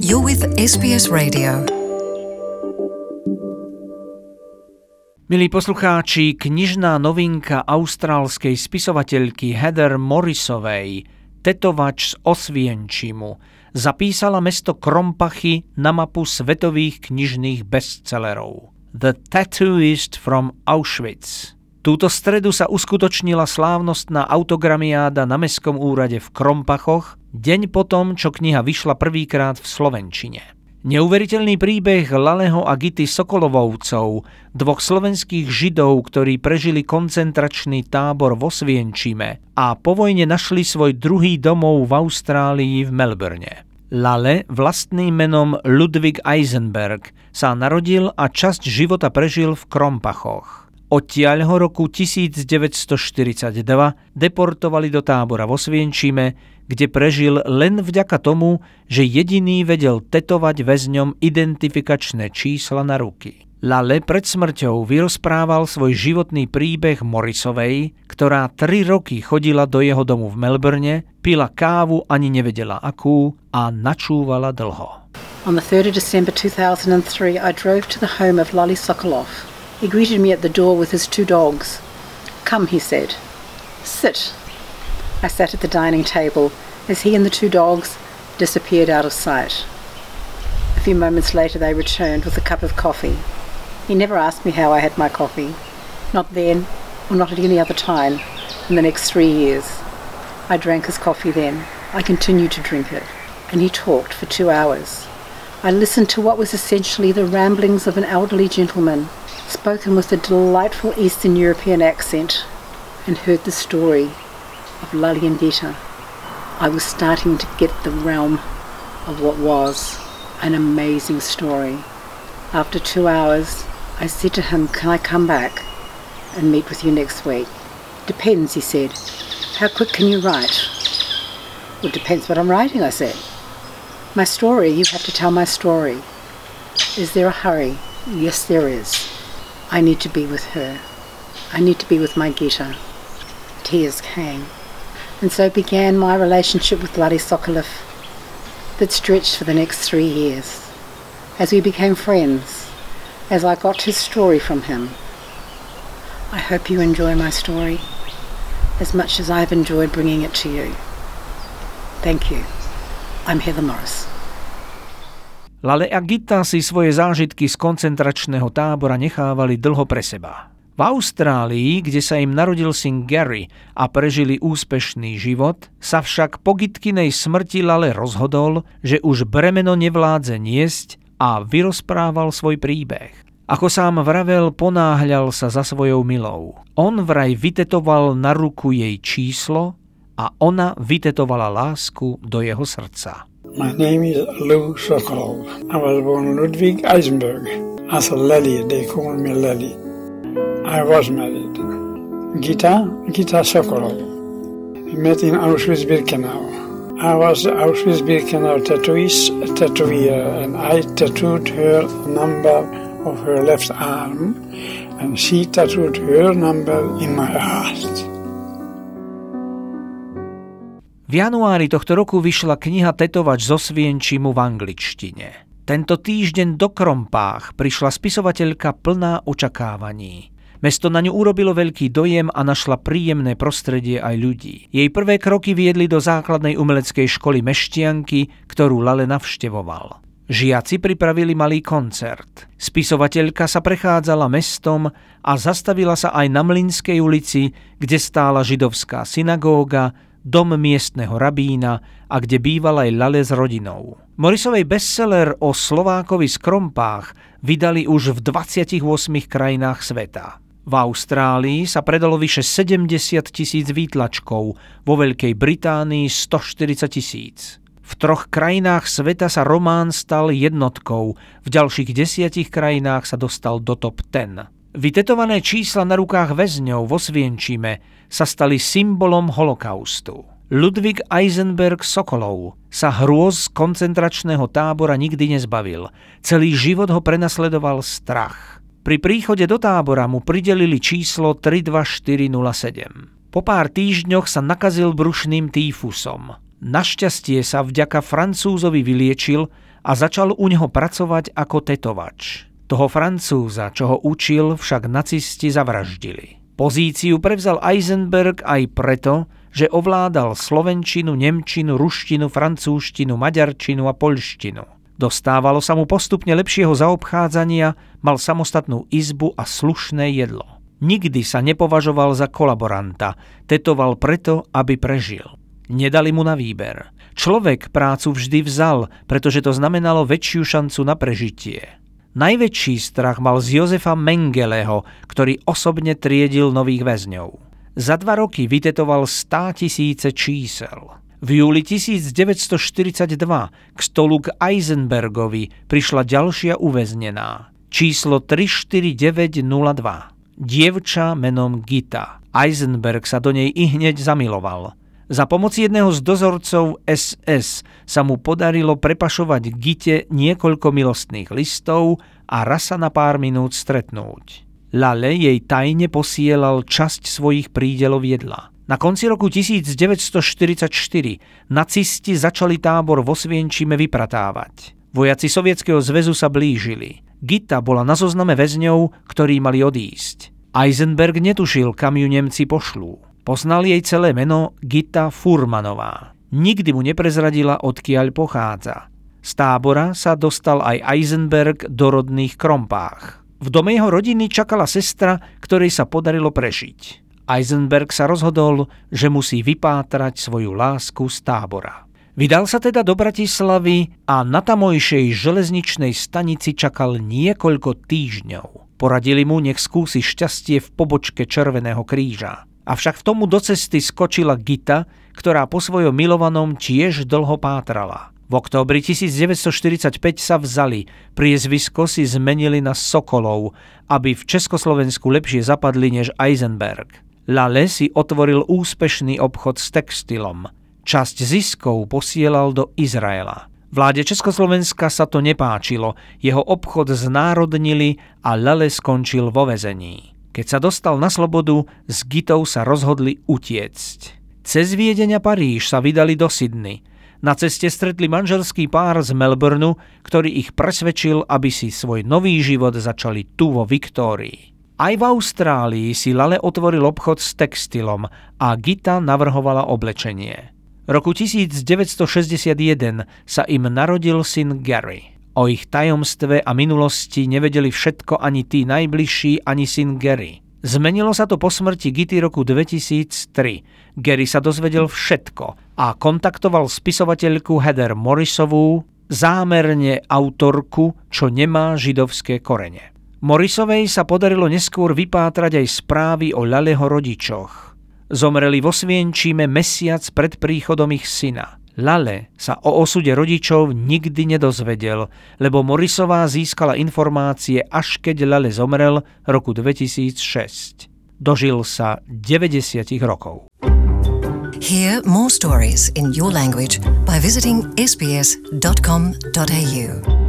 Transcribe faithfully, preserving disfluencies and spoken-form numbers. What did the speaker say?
You're with es bí es Radio. Milí poslucháči, knižná novinka austrálskej spisovateľky Heather Morrisovej Tetovač z Osvienčimu zapísala mesto Krompachy na mapu svetových knižných bestsellerov. The Tattooist from Auschwitz. Túto stredu sa uskutočnila slávnostná autogramiáda na mestskom úrade v Krompachoch, deň potom, čo kniha vyšla prvýkrát v slovenčine. Neuveriteľný príbeh Laleho a Gity Sokolovovcov, dvoch slovenských Židov, ktorí prežili koncentračný tábor v Osvienčime a po vojne našli svoj druhý domov v Austrálii v Melbourne. Lale, vlastným menom Ludwig Eisenberg, sa narodil a časť života prežil v Krompachoch. Odtiaľ ho roku devätnásťstoštyridsaťdva deportovali do tábora v Osvienčime, kde prežil len vďaka tomu, že jediný vedel tetovať väzňom identifikačné čísla na ruky. Lale pred smrťou vyrozprával svoj životný príbeh Morrisovej, ktorá tri roky chodila do jeho domu v Melbourne, pila kávu ani nevedela akú a načúvala dlho. On the third of December two thousand three, I drove to the home of Lale Sokolov. He greeted me at the door with his two dogs. "Come," he said. "Sit." I sat at the dining table as he and the two dogs disappeared out of sight. A few moments later they returned with a cup of coffee. He never asked me how I had my coffee. Not then, or not at any other time in the next three years. I drank his coffee then. I continued to drink it. And he talked for two hours. I listened to what was essentially the ramblings of an elderly gentleman, spoken with a delightful Eastern European accent, and heard the story of Lale and Gita. I was starting to get the realm of what was an amazing story. After two hours, I said to him, "Can I come back and meet with you next week?" "Depends," he said. "How quick can you write?" "Well, it depends what I'm writing," I said. "My story, you have to tell my story." "Is there a hurry?" "Yes, there is. I need to be with her. I need to be with my Gita." Tears came. And so began my relationship with Lale Sokolov that stretched for the next three years. As we became friends, as I got his story from him. I hope you enjoy my story as much as I've enjoyed bringing it to you. Thank you. I'm Heather Morris. Lale a Gita si svoje zážitky z koncentračného tábora nechávali dlho pre seba. V Austrálii, kde sa im narodil syn Gary a prežili úspešný život, sa však po Gitkinej smrti Lale rozhodol, že už bremeno nevládze niesť a vyrozprával svoj príbeh. Ako sám vravel, ponáhľal sa za svojou milou. On vraj vytetoval na ruku jej číslo a ona vytetovala lásku do jeho srdca. My name is Lou Sokolov. I was born Ludwig Eisenberg. As a Lale, they call me Lale. I was married. Gita, Gita Sokolov. We met in Auschwitz-Birkenau. I was the Auschwitz-Birkenau tattooist, tattooer, and I tattooed her number of her left arm, and she tattooed her number in my heart. V januári tohto roku vyšla kniha Tetovač z Osvienčimu v angličtine. Tento týždeň do Krompách prišla spisovateľka plná očakávaní. Mesto na ňu urobilo veľký dojem a našla príjemné prostredie aj ľudí. Jej prvé kroky viedli do základnej umeleckej školy Meštianky, ktorú Lale navštevoval. Žiaci pripravili malý koncert. Spisovateľka sa prechádzala mestom a zastavila sa aj na Mlynskej ulici, kde stála židovská synagóga, dom miestneho rabína a kde bývala aj Lale s rodinou. Morrisovej bestseller o Slovákovi z Krompách vydali už v dvadsiatich ôsmich krajinách sveta. V Austrálii sa predalo vyše sedemdesiat tisíc výtlačkov, vo Veľkej Británii stoštyridsať tisíc. V troch krajinách sveta sa román stal jednotkou, v ďalších desiatich krajinách sa dostal do top desať. Vytetované čísla na rukách väzňov vo Osvienčime sa stali symbolom holokaustu. Ludwig Eisenberg Sokolov sa hrôz z koncentračného tábora nikdy nezbavil. Celý život ho prenasledoval strach. Pri príchode do tábora mu pridelili číslo tri dva štyri nula sedem. Po pár týždňoch sa nakazil brušným týfusom. Našťastie sa vďaka Francúzovi vyliečil a začal u neho pracovať ako tetovač. Toho Francúza, čo ho učil, však nacisti zavraždili. Pozíciu prevzal Eisenberg aj preto, že ovládal slovenčinu, nemčinu, ruštinu, francúzštinu, maďarčinu a poľštinu. Dostávalo sa mu postupne lepšieho zaobchádzania, mal samostatnú izbu a slušné jedlo. Nikdy sa nepovažoval za kolaboranta, tetoval preto, aby prežil. Nedali mu na výber. Človek prácu vždy vzal, pretože to znamenalo väčšiu šancu na prežitie. Najväčší strach mal z Jozefa Mengeleho, ktorý osobne triedil nových väzňov. Za dva roky vytetoval státisíce čísel. V júli devätnásťstoštyridsaťdva k stolu k Eisenbergovi prišla ďalšia uväznená. Číslo tri štyri deväť nula dva. Dievča menom Gita. Eisenberg sa do nej ihneď zamiloval. Za pomoci jedného z dozorcov es es sa mu podarilo prepašovať Gite niekoľko milostných listov a raz sa na pár minút stretnúť. Lale jej tajne posielal časť svojich prídelov jedla. Na konci roku devätnásťstoštyridsaťštyri nacisti začali tábor vo Osvienčime vypratávať. Vojaci Sovietskeho zväzu sa blížili. Gita bola na zozname väzňov, ktorí mali odísť. Eisenberg netušil, kam ju Nemci pošlú. Poznal jej celé meno Gita Furmanová. Nikdy mu neprezradila, odkiaľ pochádza. Z tábora sa dostal aj Eisenberg do rodných Krompách. V dome jeho rodiny čakala sestra, ktorej sa podarilo prežiť. Eisenberg sa rozhodol, že musí vypátrať svoju lásku z tábora. Vydal sa teda do Bratislavy a na tamojšej železničnej stanici čakal niekoľko týždňov. Poradili mu, nech skúsi šťastie v pobočke Červeného kríža. Avšak v tomu do cesty skočila Gita, ktorá po svojom milovanom tiež dlho pátrala. V októbri devätnásťstoštyridsaťpäť sa vzali, priezvisko si zmenili na Sokolov, aby v Československu lepšie zapadli než Eisenberg. Lale si otvoril úspešný obchod s textilom. Časť ziskov posielal do Izraela. Vláde Československa sa to nepáčilo, jeho obchod znárodnili a Lale skončil vo väzení. Keď sa dostal na slobodu, s Gitou sa rozhodli utiecť. Cez Viedeň a Paríž sa vydali do Sydney. Na ceste stretli manželský pár z Melbourneu, ktorý ich presvedčil, aby si svoj nový život začali tu vo Viktórii. Aj v Austrálii si Lale otvoril obchod s textilom a Gita navrhovala oblečenie. Roku devätnásťstošesťdesiatjeden sa im narodil syn Gary. O ich tajomstve a minulosti nevedeli všetko ani tí najbližší, ani syn Gary. Zmenilo sa to po smrti Gity roku dvetisíctri. Gary sa dozvedel všetko a kontaktoval spisovateľku Heather Morrisovú, zámerne autorku, čo nemá židovské korene. Morrisovej sa podarilo neskôr vypátrať aj správy o Laleho rodičoch. Zomreli vo Osvienčime mesiac pred príchodom ich syna. Lale sa o osude rodičov nikdy nedozvedel, lebo Morrisová získala informácie až keď Lale zomrel roku dvetisícšesť. Dožil sa deväťdesiat rokov. Hear more stories in your language by visiting s b s dot com dot a u.